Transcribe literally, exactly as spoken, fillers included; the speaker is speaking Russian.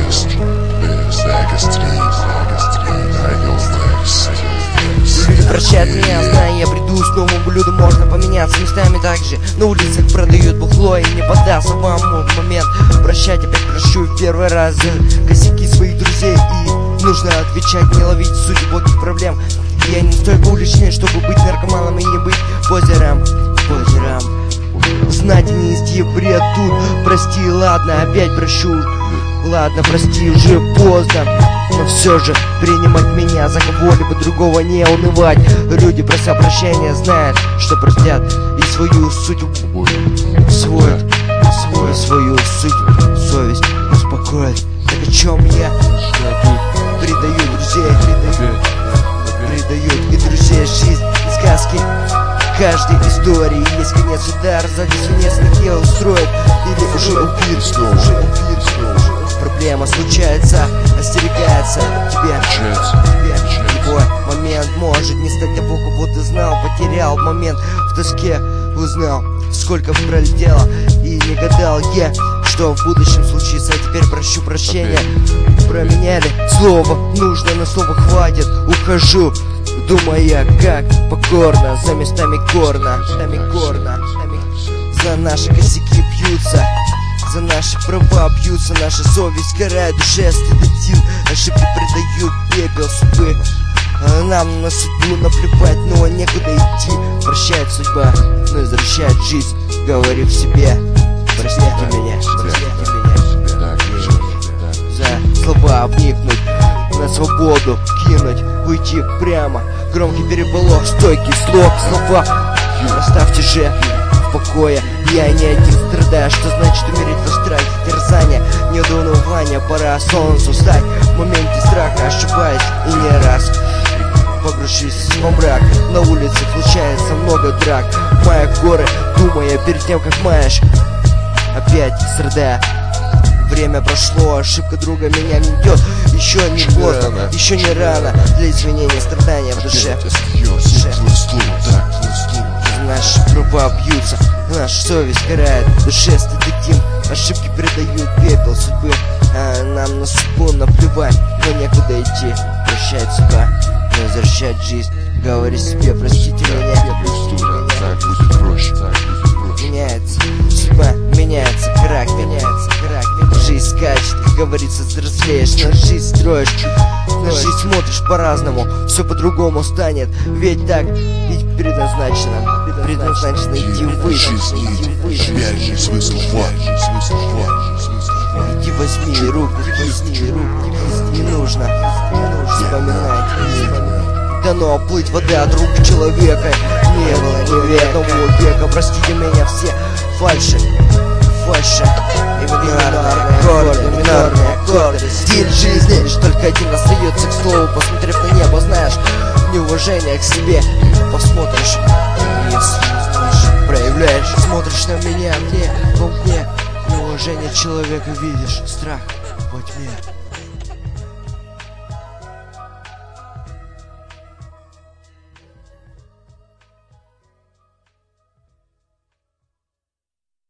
Люди прощают меня, зная, я приду с новым блюдом. Можно поменяться местами также. На улицах продают бухло и не поддастся вам момент. Прощать опять прощу в первый раз за косяки своих друзей. И нужно отвечать, не ловить суть убогих проблем. Я не столько уличный, чтобы быть наркоманом и не быть позером. Позером. Знать и нести бред тут. Прости, ладно, опять прощу. Ладно, прости, уже поздно. Но все же принимать меня за кого-либо другого, не унывать. Люди, прося прощения, знают, что простят. И свою суть усвоят, свою, свою суть, совесть успокоят. Так о чем я? Предаю друзей, предаю, предают и друзей жизнь и сказки. В каждой истории есть конец, удар сзади свинец на тело устроит. Или уже упир, уже упир. Проблема случается, остерегается тебе, тебе. Любой момент может не стать того, кого ты знал. Потерял момент в тоске, узнал, сколько пролетело. И не гадал я, что в будущем случится. А теперь прощу прощения. Променяли слово, нужно, на слово хватит. Ухожу, думая, как покорно. За местами горно, местами горно. За наши косяки бьются, за наши права бьются, наша совесть сгорает, душе стыд один. Ошибки предают пепел судьбы. А нам на судьбу наплевать, но некуда идти. Прощает судьба, но возвращает жизнь, говорив себе: простите меня, простите меня. За слова обникнуть, на свободу кинуть, уйти прямо. Громкий переполох, стойкий слог, слова. Оставьте же в покое. Я не один страдаю, что значит умереть во страхе, терзания, не до унывания, пора солнцу встать. В моменте страха ошибаюсь и не раз погрузившись во мрак. На улице случается много драк, мая горы, думая перед тем, как маешь. Опять страдая. Время прошло, ошибка друга меня не идет. Еще не поздно, еще не рано для извинения, страдания в душе. Наши права бьются, наша совесть карает, душе стыд один. Ошибки предают пепел судьбы, а нам на судьбу наплевать, но некуда идти. Прощает судьба, не возвращает жизнь, говори себе: простите меня. Так будет проще, так будет проще. Меняется судьба, меняется крак, меняется крак. Жизнь скачет, как говорится, взрослеешь, на жизнь строишь, на жизнь смотришь по-разному, все по-другому станет. Ведь так ведь предназначено, предназначено идти выше, идти выше. Реальный смысл флаг. Иди возьми руку, возьми руку, не нужно, не нужно вспоминать. Дано оплыть воды от рук человека. Не было ни одного века. Простите меня все фальши, фальши и минорные аккорды, минорные аккорды. Стиль жизни лишь только один остается, к слову. Посмотрев на небо, знаешь, неуважение к себе. Посмотришь, если проявляешь, смотришь на меня, мне, во мне. Неуважение человека видишь, страх во тьме.